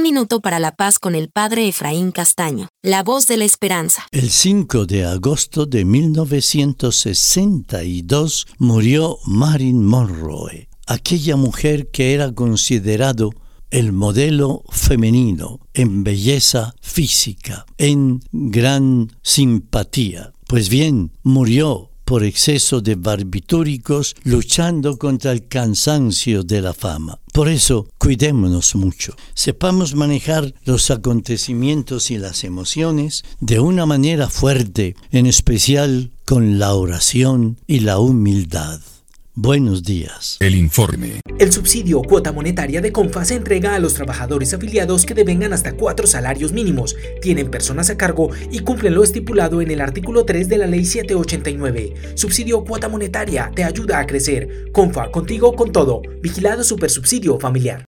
minuto para la paz con el padre Efraín Castaño, la voz de la esperanza. El 5 de agosto de 1962 murió Marilyn Monroe, aquella mujer que era considerado el modelo femenino en belleza física, en gran simpatía. Pues bien, murió por exceso de barbitúricos luchando contra el cansancio de la fama. Por eso, cuidémonos mucho. Sepamos manejar los acontecimientos y las emociones de una manera fuerte, en especial con la oración y la humildad. Buenos días. El informe. El subsidio cuota monetaria de Comfa se entrega a los trabajadores afiliados que devengan hasta 4 salarios mínimos, tienen personas a cargo y cumplen lo estipulado en el artículo 3 de la Ley 789. Subsidio cuota monetaria te ayuda a crecer. Comfa, contigo con todo. Vigilado Supersubsidio Familiar.